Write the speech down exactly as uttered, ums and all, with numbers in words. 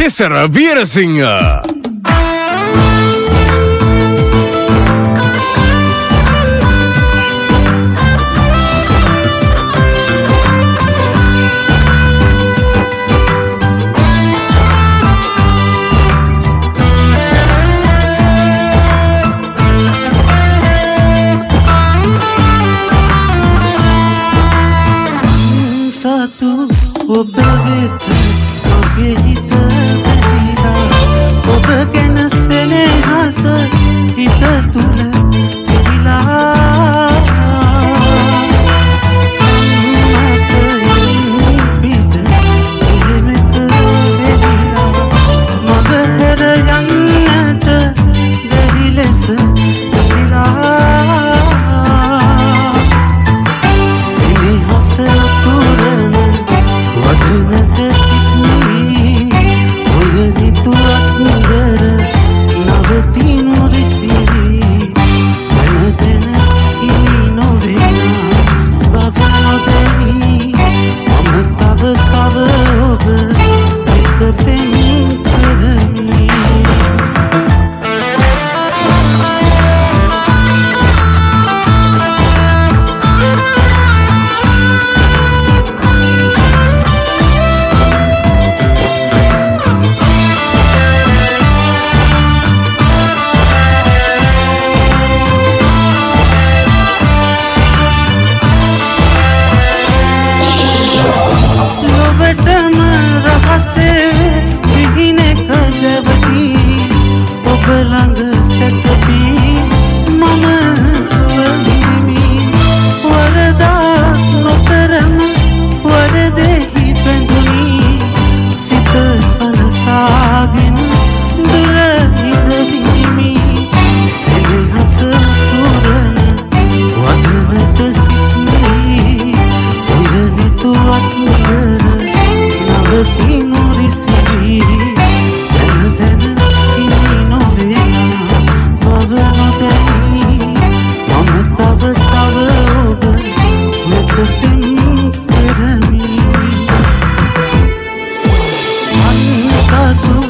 තිසර වීරසිංහ. ඔබ වෙත ඔබේ හිත බැඳිලා ඔබ ගැන සෙනෙහස හිත තුල පිළිලා සම්මතයෙන් පිට එහෙමක වෙදිලා මග හැර යන්නට බැරි ලෙස පිළිලා සෙනෙහස තුරන වදනට සිටී ඔය නිතුවත් නදර නවති නොරිසිවී මනදැන හිමි නොවෙනා බව නොදැනී මම තව තව ඔබ හිත පෙන් කරමි. ඔබටම රහසේ සිහිනෙ කදවති ඔබ ළඟ සැතපී මම සුවහිමි වරදක් නොකරම වරදෙහි පැඳුනි සිත සනසාගෙන දුර හිදවිමි සෙනෙහස තුරන වදනට සිටී ඔය නිතුවත් නවති නොරිසිවී දැන දැන හිමි නොවෙනා බව නොදැනී මම තව තව ඔබ වෙත පෙන් කරමි. අන්සතු